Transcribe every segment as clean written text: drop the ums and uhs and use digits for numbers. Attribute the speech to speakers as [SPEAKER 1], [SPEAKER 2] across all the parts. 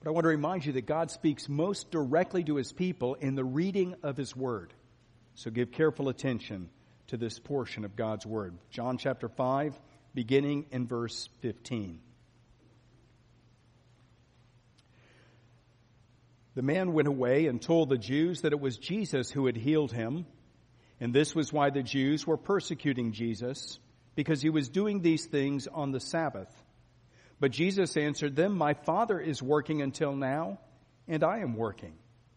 [SPEAKER 1] But I want to remind you that God speaks most directly to his people in the reading of his word. So give careful attention to this portion of God's word. John chapter 5, beginning in verse 15. The man went away and told the Jews that it was Jesus who had healed him. And this was why the Jews were persecuting Jesus, because he was doing these things on the Sabbath. But Jesus answered them, "My Father is working until now, and I am working."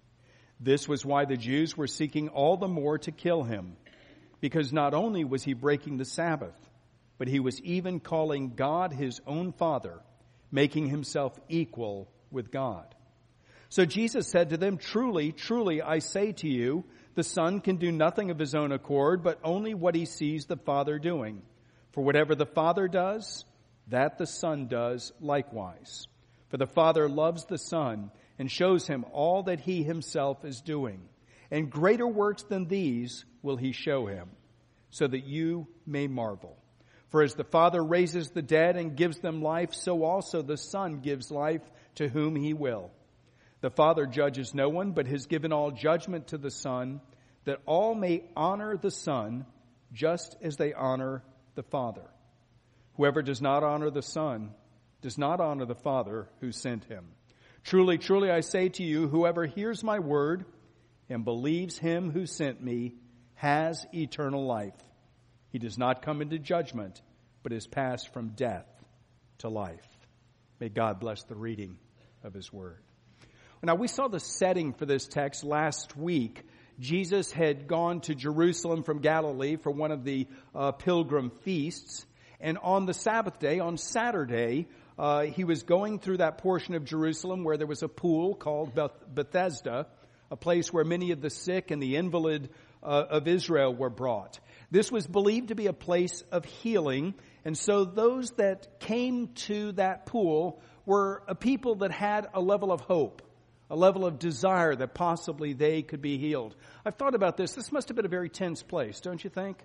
[SPEAKER 1] This was why the Jews were seeking all the more to kill him, because not only was he breaking the Sabbath, but he was even calling God his own Father, making himself equal with God. So Jesus said to them, "Truly, truly, I say to you, the Son can do nothing of his own accord, but only what he sees the Father doing. For whatever the Father does, that the Son does likewise. For the Father loves the Son and shows him all that he himself is doing. And greater works than these will he show him, so that you may marvel. For as the Father raises the dead and gives them life, so also the Son gives life to whom he will. The Father judges no one, but has given all judgment to the Son, that all may honor the Son just as they honor the Father. Whoever does not honor the Son does not honor the Father who sent him. Truly, truly, I say to you, whoever hears my word and believes him who sent me has eternal life. He does not come into judgment, but is passed from death to life." May God bless the reading of his word. Now, we saw the setting for this text last week. Jesus had gone to Jerusalem from Galilee for one of the pilgrim feasts. And on the Sabbath day, on Saturday, he was going through that portion of Jerusalem where there was a pool called Bethesda, a place where many of the sick and the invalid of Israel were brought. This was believed to be a place of healing. And so those that came to that pool were a people that had a level of hope, a level of desire that possibly they could be healed. I've thought about this. This must have been a very tense place, don't you think?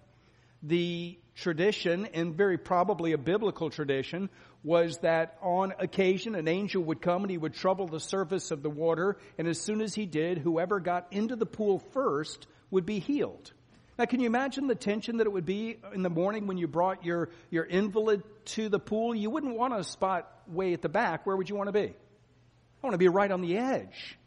[SPEAKER 1] The tradition, and very probably a biblical tradition, was that on occasion an angel would come and he would trouble the surface of the water, and as soon as he did, whoever got into the pool first would be healed. Now, can you imagine the tension that it would be in the morning when you brought your invalid to the pool? You wouldn't want a spot way at the back. Where would you want to be? I want to be right on the edge.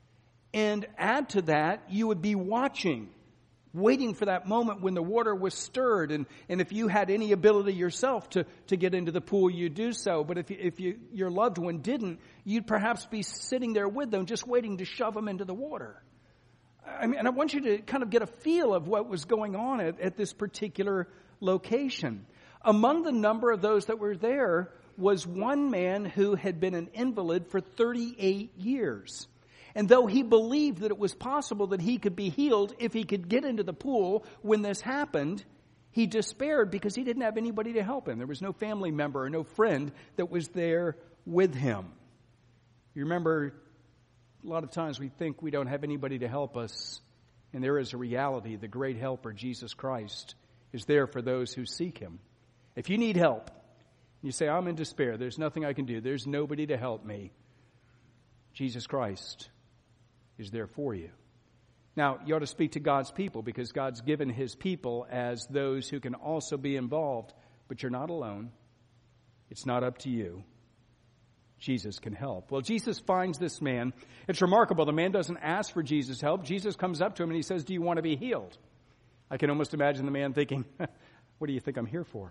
[SPEAKER 1] And add to that, you would be watching, waiting for that moment when the water was stirred. And if you had any ability yourself to get into the pool, you'd do so. But if your loved one didn't, you'd perhaps be sitting there with them, just waiting to shove them into the water. I mean, and I want you to kind of get a feel of what was going on at this particular location. Among the number of those that were there was one man who had been an invalid for 38 years. And though he believed that it was possible that he could be healed if he could get into the pool when this happened, he despaired because he didn't have anybody to help him. There was no family member or no friend that was there with him. You remember, a lot of times we think we don't have anybody to help us, and there is a reality. The great helper, Jesus Christ, is there for those who seek him. If you need help, you say, "I'm in despair. There's nothing I can do. There's nobody to help me." Jesus Christ is there for you. Now, you ought to speak to God's people because God's given his people as those who can also be involved. But you're not alone. It's not up to you. Jesus can help. Well, Jesus finds this man. It's remarkable. The man doesn't ask for Jesus' help. Jesus comes up to him and he says, "Do you want to be healed?" I can almost imagine the man thinking, "What do you think I'm here for?"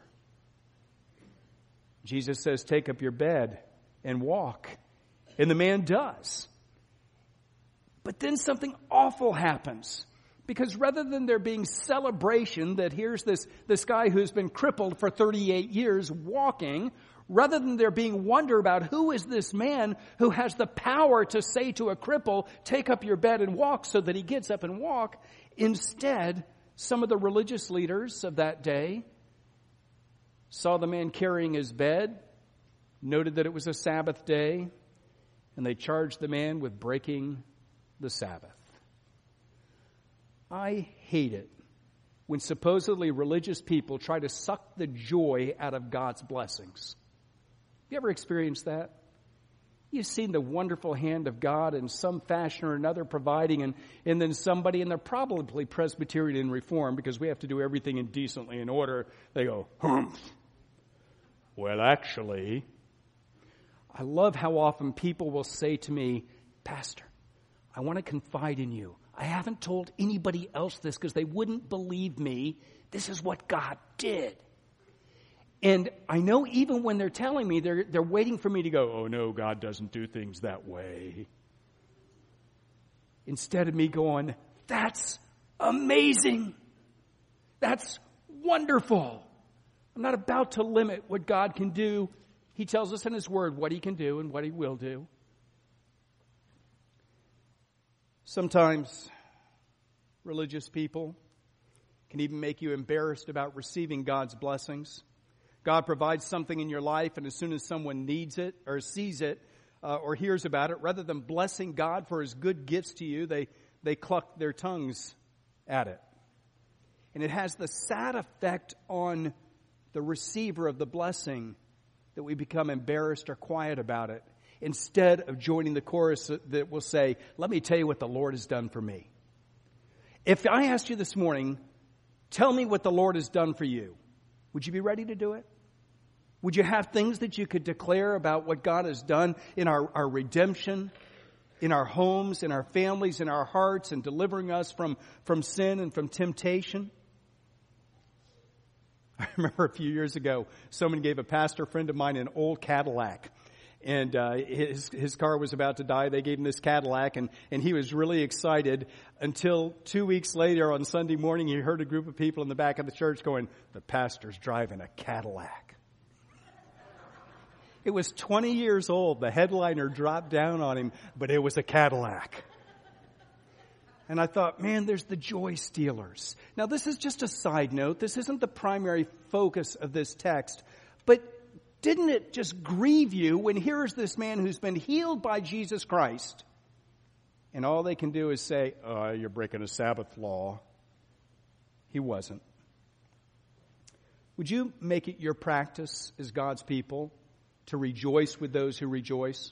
[SPEAKER 1] Jesus says, "Take up your bed and walk." And the man does. But then something awful happens. Because rather than there being celebration that here's this guy who's been crippled for 38 years walking, rather than there being wonder about who is this man who has the power to say to a cripple, "Take up your bed and walk," so that he gets up and walk, instead, some of the religious leaders of that day saw the man carrying his bed, noted that it was a Sabbath day, and they charged the man with breaking the Sabbath. I hate it when supposedly religious people try to suck the joy out of God's blessings. You ever experienced that? You've seen the wonderful hand of God in some fashion or another providing, and then somebody, and they're probably Presbyterian and Reformed because we have to do everything indecently in order. They go, well, actually, I love how often people will say to me, Pastor, I want to confide in you. I haven't told anybody else this because they wouldn't believe me. This is what God did. And I know even when they're telling me, they're waiting for me to go, oh no, God doesn't do things that way. Instead of me going, that's amazing. That's wonderful. I'm not about to limit what God can do. He tells us in His Word what He can do and what He will do. Sometimes religious people can even make you embarrassed about receiving God's blessings. God provides something in your life, and as soon as someone needs it or sees it or hears about it, rather than blessing God for His good gifts to you, they cluck their tongues at it. And it has the sad effect on the receiver of the blessing that we become embarrassed or quiet about it, instead of joining the chorus that will say, let me tell you what the Lord has done for me. If I asked you this morning, tell me what the Lord has done for you, would you be ready to do it? Would you have things that you could declare about what God has done in our redemption, in our homes, in our families, in our hearts, and delivering us from sin and from temptation? I remember a few years ago, someone gave a pastor friend of mine an old Cadillac. And his car was about to die. They gave him this Cadillac, and he was really excited until 2 weeks later on Sunday morning, he heard a group of people in the back of the church going, the pastor's driving a Cadillac. It was 20 years old. The headliner dropped down on him, but it was a Cadillac. And I thought, man, there's the joy stealers. Now, this is just a side note. This isn't the primary focus of this text. But didn't it just grieve you when here's this man who's been healed by Jesus Christ, and all they can do is say, oh, you're breaking a Sabbath law. He wasn't. Would you make it your practice as God's people to rejoice with those who rejoice?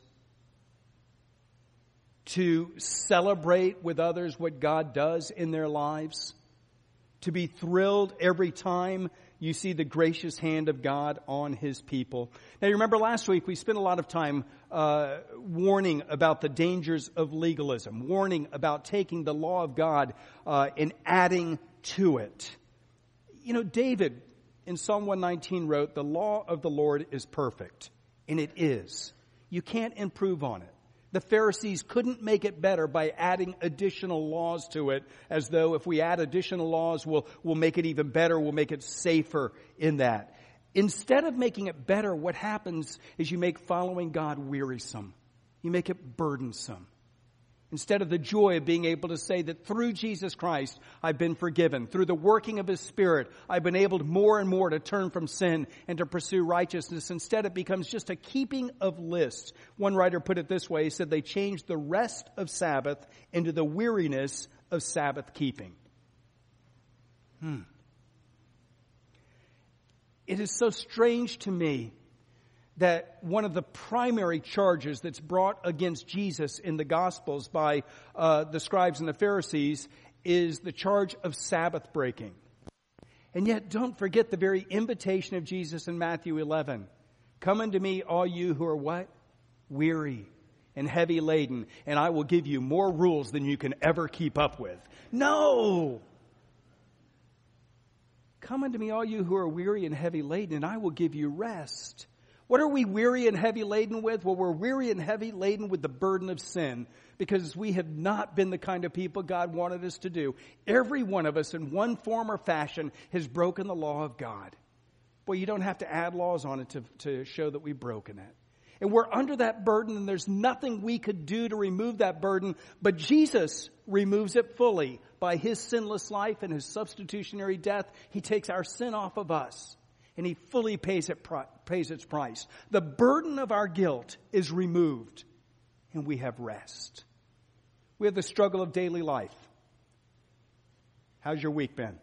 [SPEAKER 1] To celebrate with others what God does in their lives? To be thrilled every time you see the gracious hand of God on His people. Now, you remember last week we spent a lot of time warning about the dangers of legalism, warning about taking the law of God and adding to it. You know, David in Psalm 119 wrote, the law of the Lord is perfect, and it is. You can't improve on it. The Pharisees couldn't make it better by adding additional laws to it, as though if we add additional laws, we'll make it even better, we'll make it safer in that. Instead of making it better, what happens is you make following God wearisome. You make it burdensome. Instead of the joy of being able to say that through Jesus Christ, I've been forgiven. Through the working of His Spirit, I've been able more and more to turn from sin and to pursue righteousness. Instead, it becomes just a keeping of lists. One writer put it this way. He said they changed the rest of Sabbath into the weariness of Sabbath keeping. It is so strange to me that one of the primary charges that's brought against Jesus in the Gospels by the scribes and the Pharisees is the charge of Sabbath breaking. And yet, don't forget the very invitation of Jesus in Matthew 11. Come unto me, all you who are what? Weary and heavy laden, and I will give you more rules than you can ever keep up with. No! Come unto me, all you who are weary and heavy laden, and I will give you rest. What are we weary and heavy laden with? Well, we're weary and heavy laden with the burden of sin because we have not been the kind of people God wanted us to do. Every one of us in one form or fashion has broken the law of God. Boy, you don't have to add laws on it to show that we've broken it. And we're under that burden, and there's nothing we could do to remove that burden, but Jesus removes it fully by His sinless life and His substitutionary death. He takes our sin off of us. And He fully pays its price. The burden of our guilt is removed, and we have rest. We have the struggle of daily life. How's your week been?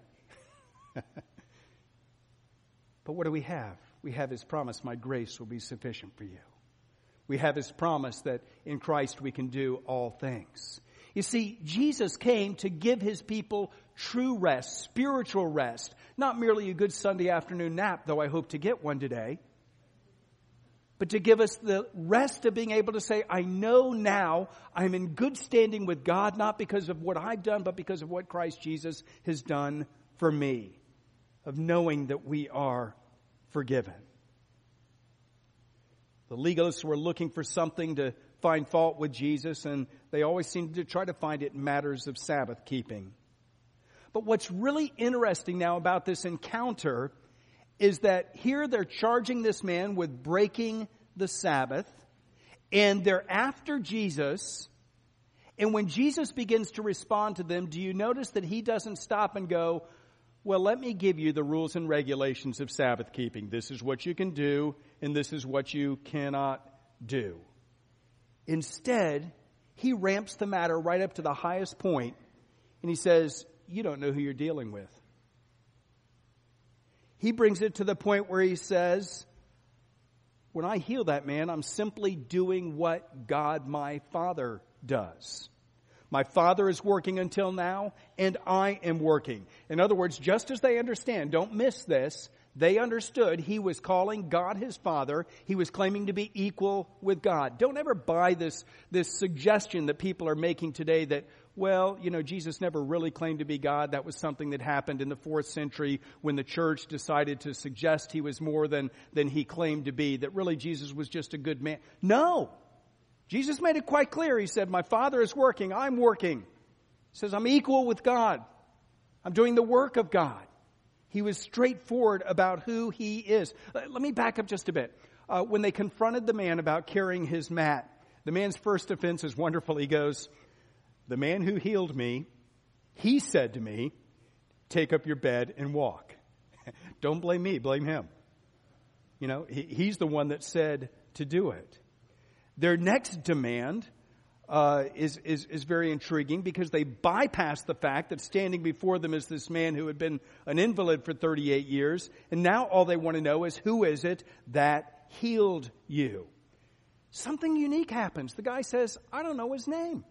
[SPEAKER 1] But what do we have? We have His promise, my grace will be sufficient for you. We have his promise that in Christ we can do all things. You see, Jesus came to give his people true rest, spiritual rest, not merely a good Sunday afternoon nap, though I hope to get one today, but to give us the rest of being able to say, I know now I'm in good standing with God, not because of what I've done, but because of what Christ Jesus has done for me, of knowing that we are forgiven. The legalists were looking for something to find fault with Jesus, and they always seemed to try to find it in matters of Sabbath keeping. But what's really interesting now about this encounter is that here they're charging this man with breaking the Sabbath, and they're after Jesus. And when Jesus begins to respond to them, do you notice that he doesn't stop and go, well, let me give you the rules and regulations of Sabbath keeping. This is what you can do, and this is what you cannot do. Instead, he ramps the matter right up to the highest point, and he says, you don't know who you're dealing with. He brings it to the point where he says, when I heal that man, I'm simply doing what God my Father does. My Father is working until now, and I am working. In other words, just as they understand, don't miss this, they understood he was calling God his Father. He was claiming to be equal with God. Don't ever buy this suggestion that people are making today that, well, Jesus never really claimed to be God. That was something that happened in the 4th century when the church decided to suggest he was more than he claimed to be, that really Jesus was just a good man. No! Jesus made it quite clear. He said, my Father is working, I'm working. He says, I'm equal with God. I'm doing the work of God. He was straightforward about who he is. Let me back up just a bit. When they confronted the man about carrying his mat, the man's first offense is wonderful. He goes, the man who healed me, he said to me, take up your bed and walk. Don't blame me, blame him. He's the one that said to do it. Their next demand is very intriguing because they bypass the fact that standing before them is this man who had been an invalid for 38 years. And now all they want to know is, who is it that healed you? Something unique happens. The guy says, I don't know his name.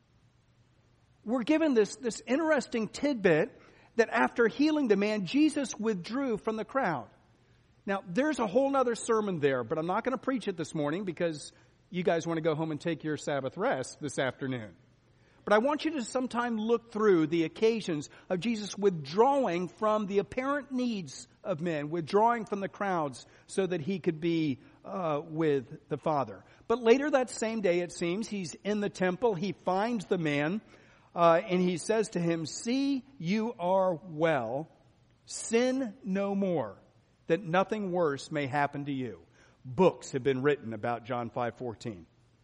[SPEAKER 1] We're given this interesting tidbit that after healing the man, Jesus withdrew from the crowd. Now, there's a whole other sermon there, but I'm not going to preach it this morning because you guys want to go home and take your Sabbath rest this afternoon. But I want you to sometime look through the occasions of Jesus withdrawing from the apparent needs of men, withdrawing from the crowds so that he could be with the Father. But later that same day, it seems, he's in the temple. He finds the man and he says to him, see, you are well. Sin no more, that nothing worse may happen to you. Books have been written about John 5:14.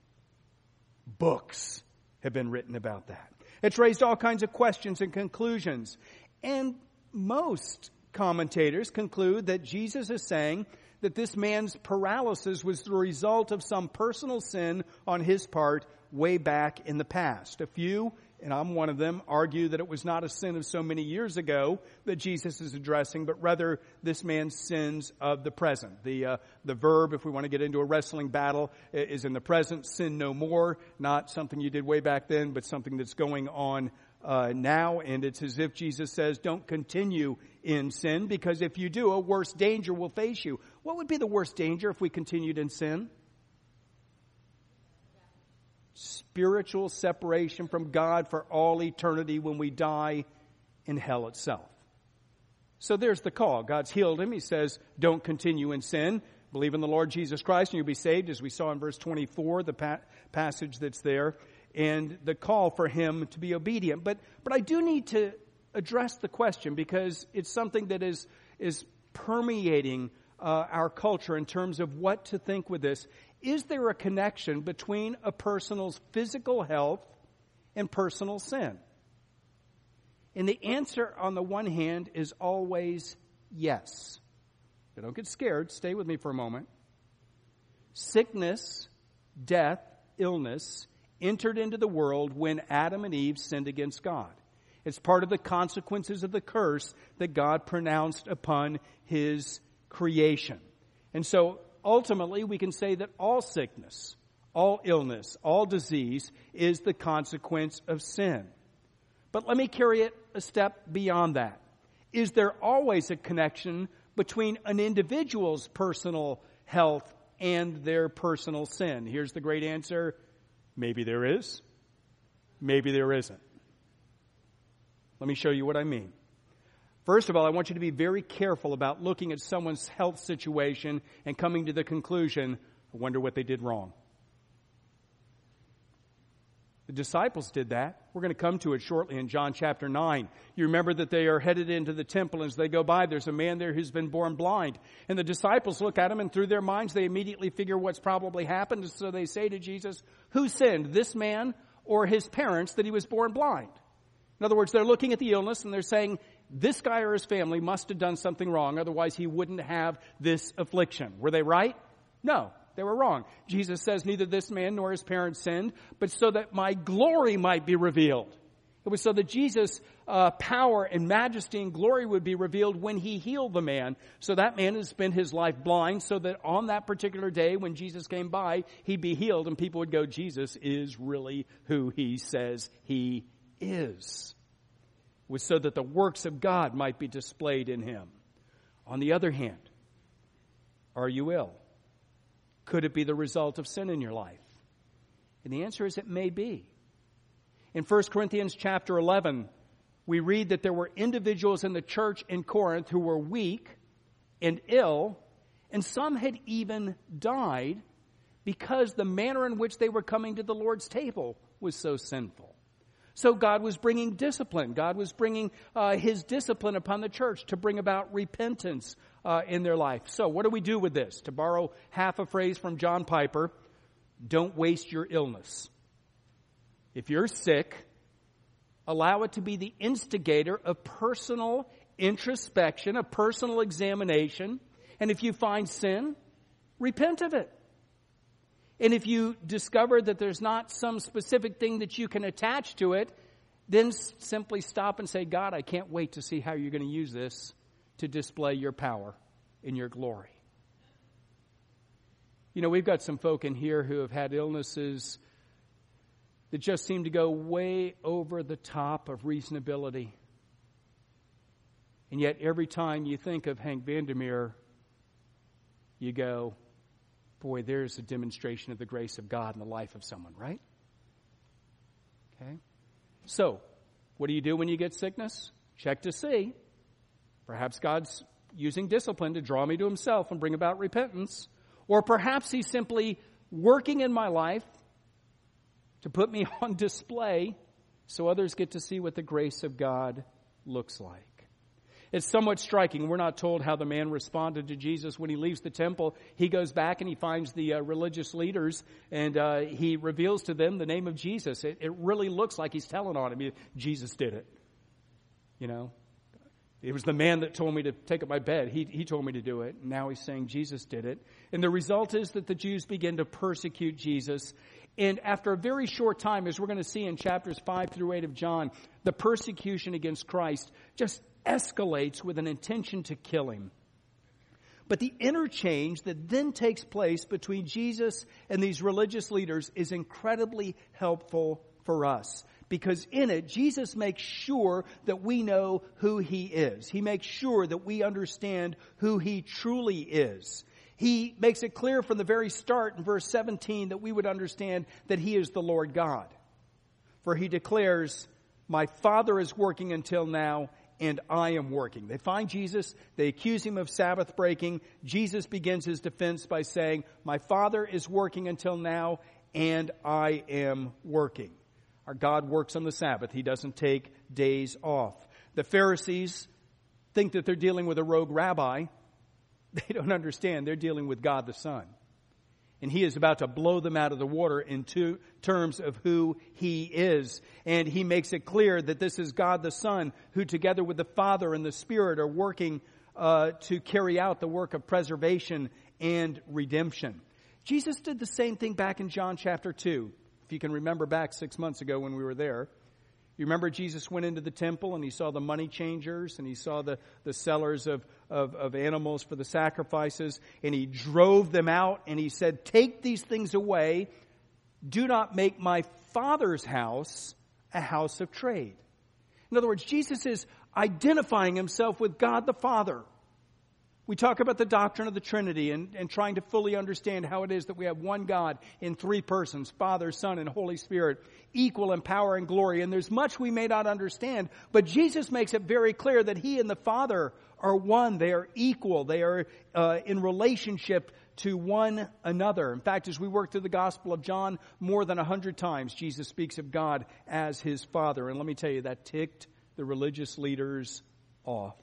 [SPEAKER 1] Books have been written about that. It's raised all kinds of questions and conclusions. And most commentators conclude that Jesus is saying that this man's paralysis was the result of some personal sin on his part way back in the past. A few, and I'm one of them, argue that it was not a sin of so many years ago that Jesus is addressing, but rather this man's sins of the present. The verb, if we want to get into a wrestling battle, is in the present, sin no more, not something you did way back then, but something that's going on now. And it's as if Jesus says, don't continue in sin, because if you do, a worse danger will face you. What would be the worst danger if we continued in sin? Spiritual separation from God for all eternity when we die in hell itself. So there's the call. God's healed him. He says, don't continue in sin. Believe in the Lord Jesus Christ and you'll be saved, as we saw in verse 24, the passage that's there, and the call for him to be obedient. But I do need to address the question because it's something that is permeating our culture in terms of what to think with this. Is there a connection between a person's physical health and personal sin? And the answer on the one hand is always yes. But don't get scared. Stay with me for a moment. Sickness, death, illness entered into the world when Adam and Eve sinned against God. It's part of the consequences of the curse that God pronounced upon his creation. And so ultimately we can say that all sickness, all illness, all disease is the consequence of sin. But let me carry it a step beyond that. Is there always a connection between an individual's personal health and their personal sin? Here's the great answer. Maybe there is. Maybe there isn't. Let me show you what I mean. First of all, I want you to be very careful about looking at someone's health situation and coming to the conclusion, I wonder what they did wrong. The disciples did that. We're going to come to it shortly in John chapter 9. You remember that they are headed into the temple, and as they go by, there's a man there who's been born blind. And the disciples look at him, and through their minds, they immediately figure what's probably happened. So they say to Jesus, who sinned, this man or his parents, that he was born blind? In other words, they're looking at the illness, and they're saying, this guy or his family must have done something wrong, otherwise he wouldn't have this affliction. Were they right? No. They were wrong. Jesus says neither this man nor his parents sinned, but so that my glory might be revealed. It was so that Jesus' power and majesty and glory would be revealed when he healed the man. So that man had spent his life blind, so that on that particular day when Jesus came by, he'd be healed and people would go, Jesus is really who he says he is. It was so that the works of God might be displayed in him. On the other hand, are you ill? Could it be the result of sin in your life? And the answer is it may be. In 1 Corinthians chapter 11, we read that there were individuals in the church in Corinth who were weak and ill, and some had even died because the manner in which they were coming to the Lord's table was so sinful. So God was bringing discipline. God was bringing his discipline upon the church to bring about repentance in their life. So what do we do with this? To borrow half a phrase from John Piper, don't waste your illness. If you're sick, allow it to be the instigator of personal introspection, a personal examination. And if you find sin, repent of it. And if you discover that there's not some specific thing that you can attach to it, then simply stop and say, God, I can't wait to see how you're going to use this to display your power and your glory. You know, we've got some folk in here who have had illnesses that just seem to go way over the top of reasonability. And yet every time you think of Hank Vandermeer, you go, boy, there's a demonstration of the grace of God in the life of someone, right? Okay. So, what do you do when you get sickness? Check to see. Perhaps God's using discipline to draw me to himself and bring about repentance. Or perhaps he's simply working in my life to put me on display so others get to see what the grace of God looks like. It's somewhat striking. We're not told how the man responded to Jesus when he leaves the temple. He goes back and he finds the religious leaders, and he reveals to them the name of Jesus. It really looks like he's telling on him. Jesus did it. You know, it was the man that told me to take up my bed. He told me to do it. Now he's saying Jesus did it. And the result is that the Jews begin to persecute Jesus. And after a very short time, as we're going to see in chapters 5 through 8 of John, the persecution against Christ just escalates with an intention to kill him. But the interchange that then takes place between Jesus and these religious leaders is incredibly helpful for us. Because in it, Jesus makes sure that we know who he is. He makes sure that we understand who he truly is. He makes it clear from the very start in verse 17 that we would understand that he is the Lord God. For he declares, my Father is working until now, and I am working. They find Jesus. They accuse him of Sabbath breaking. Jesus begins his defense by saying, my Father is working until now, and I am working. Our God works on the Sabbath. He doesn't take days off. The Pharisees think that they're dealing with a rogue rabbi. They don't understand. They're dealing with God the Son. And he is about to blow them out of the water in terms of who he is. And he makes it clear that this is God the Son who together with the Father and the Spirit are working to carry out the work of preservation and redemption. Jesus did the same thing back in John chapter 2. If you can remember back 6 months ago when we were there. You remember Jesus went into the temple and he saw the money changers and he saw the sellers of animals for the sacrifices, and he drove them out and he said, "Take these things away. Do not make my Father's house a house of trade." In other words, Jesus is identifying himself with God the Father. We talk about the doctrine of the Trinity and trying to fully understand how it is that we have one God in three persons, Father, Son, and Holy Spirit, equal in power and glory. And there's much we may not understand, but Jesus makes it very clear that he and the Father are one. They are equal. They are in relationship to one another. In fact, as we work through the Gospel of John, more than 100 times Jesus speaks of God as his Father. And let me tell you, that ticked the religious leaders off.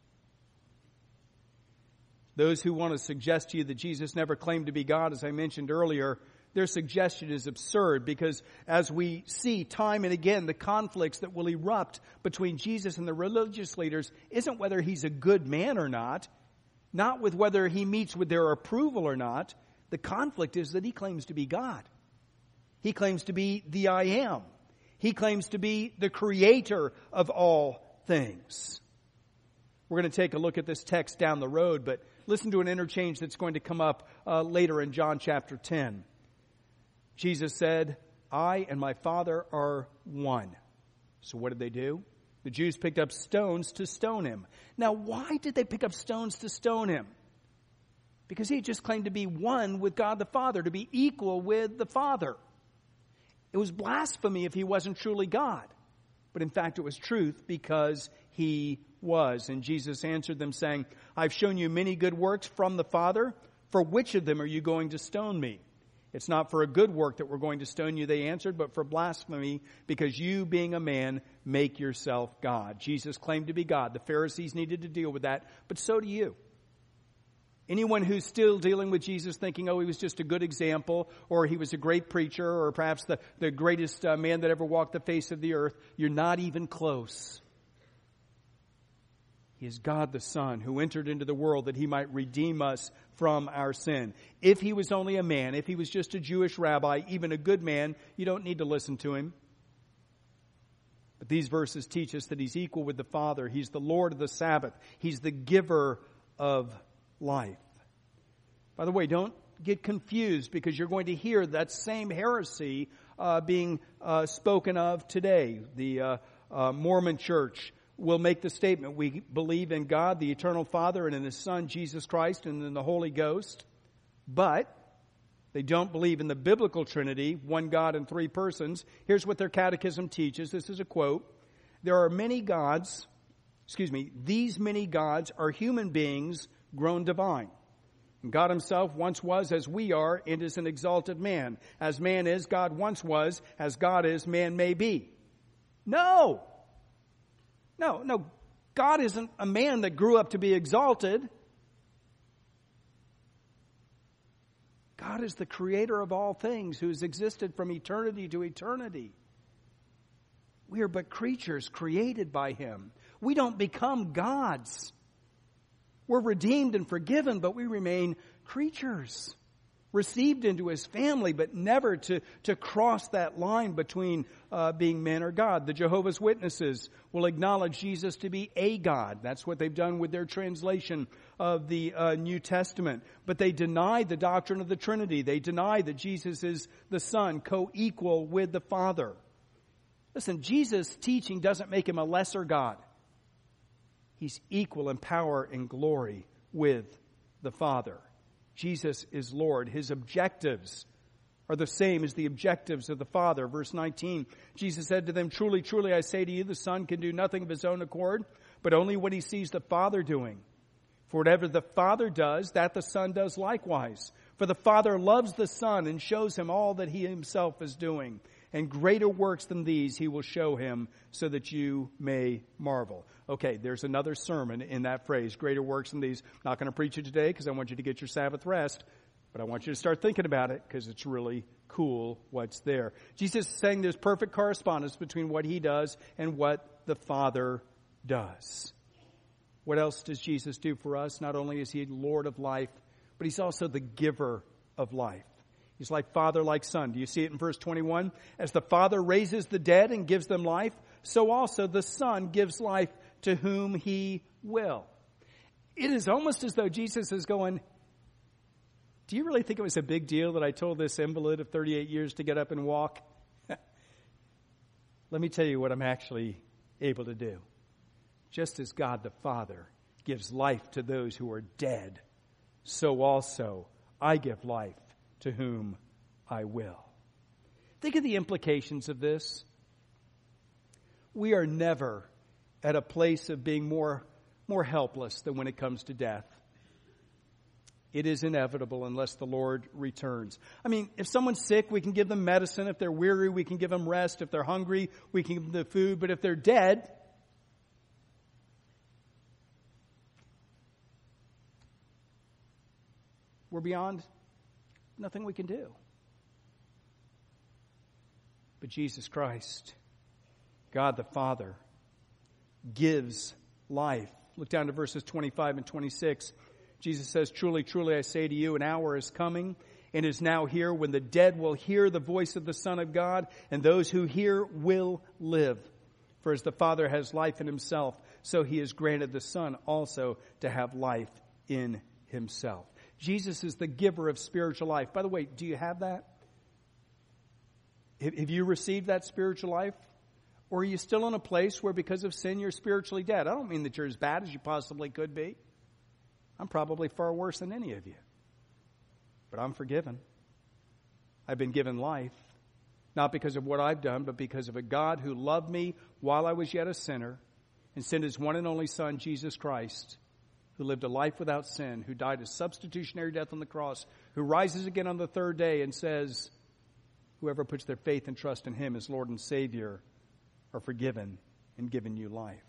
[SPEAKER 1] Those who want to suggest to you that Jesus never claimed to be God, as I mentioned earlier, their suggestion is absurd, because as we see time and again, the conflicts that will erupt between Jesus and the religious leaders isn't whether he's a good man or not with whether he meets with their approval or not. The conflict is that he claims to be God. He claims to be the I Am. He claims to be the creator of all things. We're going to take a look at this text down the road, but listen to an interchange that's going to come up later in John chapter 10. Jesus said, "I and my Father are one." So what did they do? The Jews picked up stones to stone him. Now, why did they pick up stones to stone him? Because he just claimed to be one with God the Father, to be equal with the Father. It was blasphemy if he wasn't truly God. But in fact, it was truth because he was. And Jesus answered them saying, "I've shown you many good works from the Father. For which of them are you going to stone me?" "It's not for a good work that we're going to stone you," they answered, "but for blasphemy, because you, being a man, make yourself God." Jesus claimed to be God. The Pharisees needed to deal with that, but so do you. Anyone who's still dealing with Jesus thinking, oh, he was just a good example, or he was a great preacher, or perhaps the greatest man that ever walked the face of the earth, you're not even close. He is God the Son who entered into the world that he might redeem us from our sin. If he was only a man, if he was just a Jewish rabbi, even a good man, you don't need to listen to him. But these verses teach us that he's equal with the Father. He's the Lord of the Sabbath. He's the giver of life. By the way, don't get confused, because you're going to hear that same heresy being spoken of today. The Mormon Church will make the statement, we believe in God, the eternal Father, and in His Son, Jesus Christ, and in the Holy Ghost. But they don't believe in the biblical Trinity, one God in three persons. Here's what their catechism teaches. This is a quote. There are many gods, these many gods are human beings grown divine. And God himself once was as we are and is an exalted man. As man is, God once was. As God is, man may be. No. God isn't a man that grew up to be exalted. God is the creator of all things, who has existed from eternity to eternity. We are but creatures created by him. We don't become gods. We're redeemed and forgiven, but we remain creatures, received into his family, but never to cross that line between being man or God. The Jehovah's Witnesses will acknowledge Jesus to be a God. That's what they've done with their translation of the New Testament. But they deny the doctrine of the Trinity. They deny that Jesus is the Son, co-equal with the Father. Listen, Jesus' teaching doesn't make him a lesser God. He's equal in power and glory with the Father. Jesus is Lord. His objectives are the same as the objectives of the Father. Verse 19, Jesus said to them, "Truly, truly, I say to you, the Son can do nothing of his own accord, but only what he sees the Father doing. For whatever the Father does, that the Son does likewise. For the Father loves the Son and shows him all that he himself is doing. And greater works than these he will show him, so that you may marvel." Okay, there's another sermon in that phrase, greater works than these. I'm not going to preach it today because I want you to get your Sabbath rest, but I want you to start thinking about it because it's really cool what's there. Jesus is saying there's perfect correspondence between what he does and what the Father does. What else does Jesus do for us? Not only is he Lord of life, but he's also the giver of life. He's like Father, like Son. Do you see it in verse 21? As the Father raises the dead and gives them life, so also the Son gives life to whom He will. It is almost as though Jesus is going, do you really think it was a big deal that I told this invalid of 38 years to get up and walk? Let me tell you what I'm actually able to do. Just as God the Father gives life to those who are dead, so also I give life to whom I will. Think of the implications of this. We are never at a place of being more helpless than when it comes to death. It is inevitable unless the Lord returns. I mean, if someone's sick, we can give them medicine. If they're weary, we can give them rest. If they're hungry, we can give them the food. But if they're dead, we're beyond nothing we can do. But Jesus Christ, God the Father, gives life. Look down to verses 25 and 26. Jesus says, truly, truly, I say to you, an hour is coming and is now here when the dead will hear the voice of the Son of God, and those who hear will live. For as the Father has life in Himself, so He has granted the Son also to have life in Himself. Jesus is the giver of spiritual life. By the way, do you have that? Have you received that spiritual life? Or are you still in a place where because of sin you're spiritually dead? I don't mean that you're as bad as you possibly could be. I'm probably far worse than any of you. But I'm forgiven. I've been given life, not because of what I've done, but because of a God who loved me while I was yet a sinner and sent His one and only Son, Jesus Christ, who lived a life without sin, who died a substitutionary death on the cross, who rises again on the third day and says, whoever puts their faith and trust in Him as Lord and Savior are forgiven and given new life.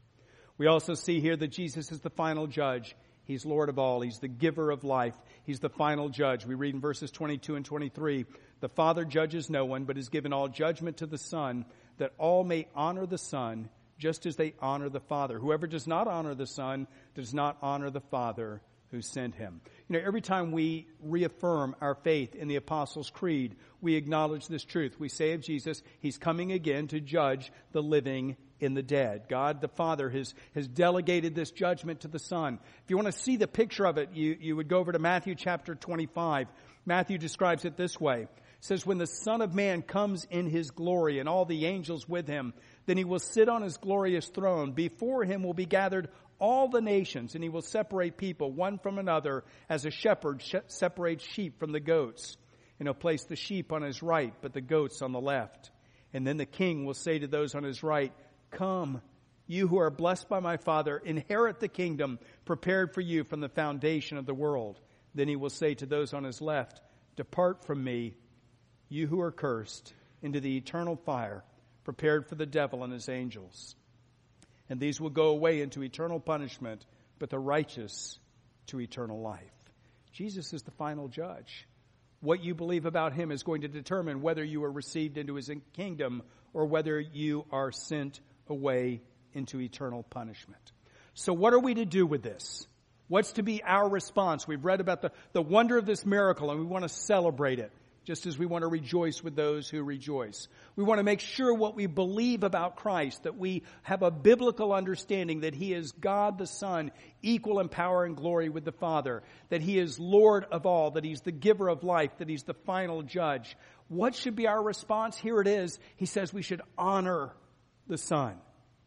[SPEAKER 1] We also see here that Jesus is the final judge. He's Lord of all. He's the giver of life. He's the final judge. We read in verses 22 and 23, the Father judges no one, but has given all judgment to the Son, that all may honor the Son, just as they honor the Father. Whoever does not honor the Son does not honor the Father who sent Him. You know, every time we reaffirm our faith in the Apostles' Creed, we acknowledge this truth. We say of Jesus, He's coming again to judge the living in the dead. God the Father has delegated this judgment to the Son. If you want to see the picture of it, you would go over to Matthew chapter 25. Matthew describes it this way. It says, when the Son of Man comes in His glory and all the angels with Him, then He will sit on His glorious throne. Before Him will be gathered all the nations, and He will separate people one from another as a shepherd separates sheep from the goats. And He'll place the sheep on His right, but the goats on the left. And then the King will say to those on His right, come, you who are blessed by my Father, inherit the kingdom prepared for you from the foundation of the world. Then He will say to those on His left, depart from me, you who are cursed, into the eternal fire prepared for the devil and his angels. And these will go away into eternal punishment, but the righteous to eternal life. Jesus is the final judge. What you believe about Him is going to determine whether you are received into His kingdom or whether you are sent away into eternal punishment. So what are we to do with this? What's to be our response? We've read about the wonder of this miracle, and we want to celebrate it, just as we want to rejoice with those who rejoice. We want to make sure what we believe about Christ, that we have a biblical understanding that He is God the Son, equal in power and glory with the Father, that He is Lord of all, that He's the giver of life, that He's the final judge. What should be our response? Here it is. He says we should honor the Son.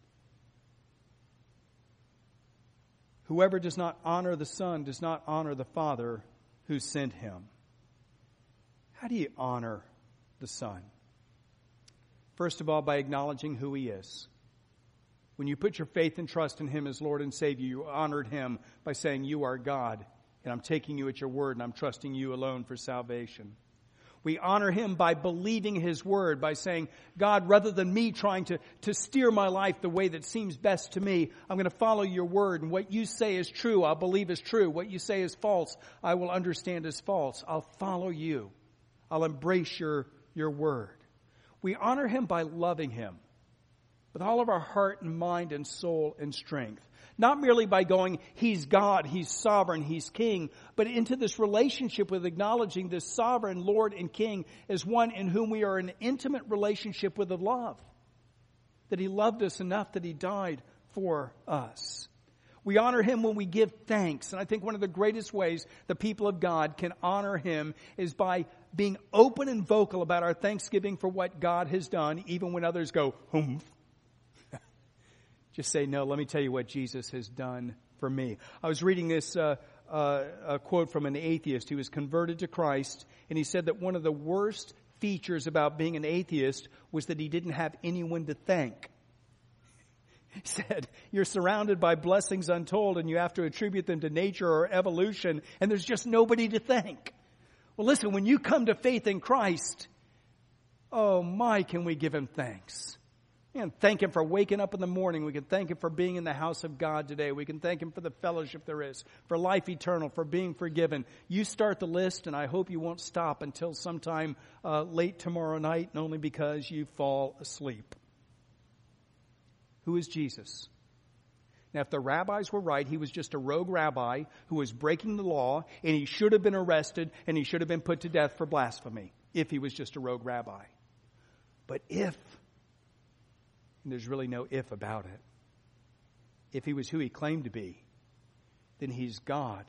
[SPEAKER 1] Whoever does not honor the Son does not honor the Father who sent Him. How do you honor the Son? First of all, by acknowledging who He is. When you put your faith and trust in Him as Lord and Savior, you honored Him by saying, you are God, and I'm taking you at your word, and I'm trusting you alone for salvation. We honor Him by believing His word, by saying, God, rather than me trying to steer my life the way that seems best to me, I'm going to follow your word. And what you say is true, I'll believe is true. What you say is false, I will understand as false. I'll follow you. I'll embrace your word. We honor Him by loving Him with all of our heart and mind and soul and strength. Not merely by going, He's God, He's sovereign, He's King, but into this relationship with acknowledging this sovereign Lord and King as one in whom we are in an intimate relationship with love. That He loved us enough that He died for us. We honor Him when we give thanks. And I think one of the greatest ways the people of God can honor Him is by being open and vocal about our thanksgiving for what God has done, even when others go, humph. Just say, no, let me tell you what Jesus has done for me. I was reading this a quote from an atheist. He was converted to Christ, and he said that one of the worst features about being an atheist was that he didn't have anyone to thank. He said, you're surrounded by blessings untold, and you have to attribute them to nature or evolution, and there's just nobody to thank. Well, listen, when you come to faith in Christ, oh my, can we give Him thanks. We can thank Him for waking up in the morning. We can thank Him for being in the house of God today. We can thank Him for the fellowship there is, for life eternal, for being forgiven. You start the list, and I hope you won't stop until sometime late tomorrow night, and only because you fall asleep. Who is Jesus? Now, if the rabbis were right, He was just a rogue rabbi who was breaking the law, and He should have been arrested, and He should have been put to death for blasphemy, if He was just a rogue rabbi. But if, and there's really no if about it, if He was who He claimed to be, then He's God,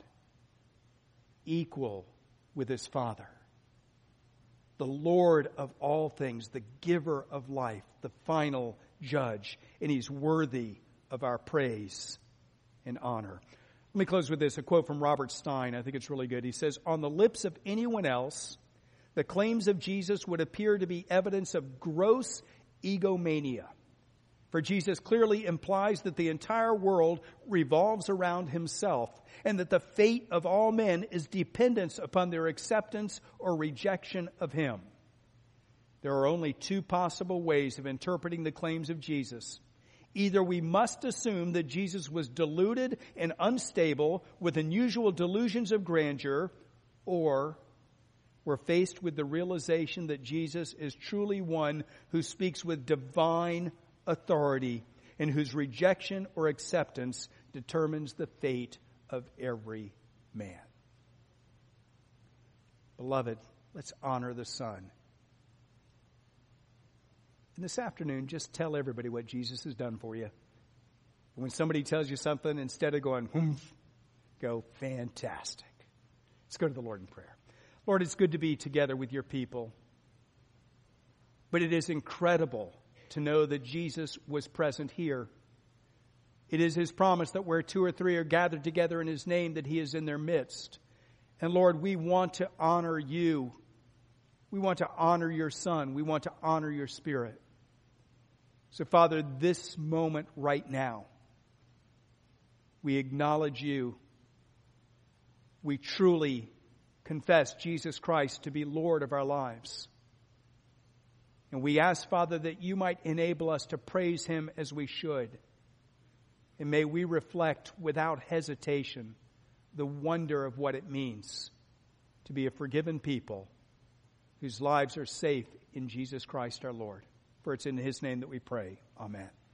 [SPEAKER 1] equal with His Father, the Lord of all things, the giver of life, the final judge, and He's worthy of our praise and honor. Let me close with this, a quote from Robert Stein. I think it's really good. He says, on the lips of anyone else, the claims of Jesus would appear to be evidence of gross egomania. For Jesus clearly implies that the entire world revolves around Himself, and that the fate of all men is dependent upon their acceptance or rejection of Him. There are only two possible ways of interpreting the claims of Jesus. Either we must assume that Jesus was deluded and unstable with unusual delusions of grandeur, or we're faced with the realization that Jesus is truly one who speaks with divine authority and whose rejection or acceptance determines the fate of every man. Beloved, let's honor the Son. And this afternoon, just tell everybody what Jesus has done for you. And when somebody tells you something, instead of going, humph, go, fantastic. Let's go to the Lord in prayer. Lord, it's good to be together with your people. But it is incredible to know that Jesus was present here. It is His promise that where two or three are gathered together in His name, that He is in their midst. And Lord, we want to honor you. We want to honor your Son. We want to honor your Spirit. So, Father, this moment right now, we acknowledge you. We truly confess Jesus Christ to be Lord of our lives. And we ask, Father, that you might enable us to praise Him as we should. And may we reflect without hesitation the wonder of what it means to be a forgiven people whose lives are safe in Jesus Christ our Lord. For it's in His name that we pray. Amen.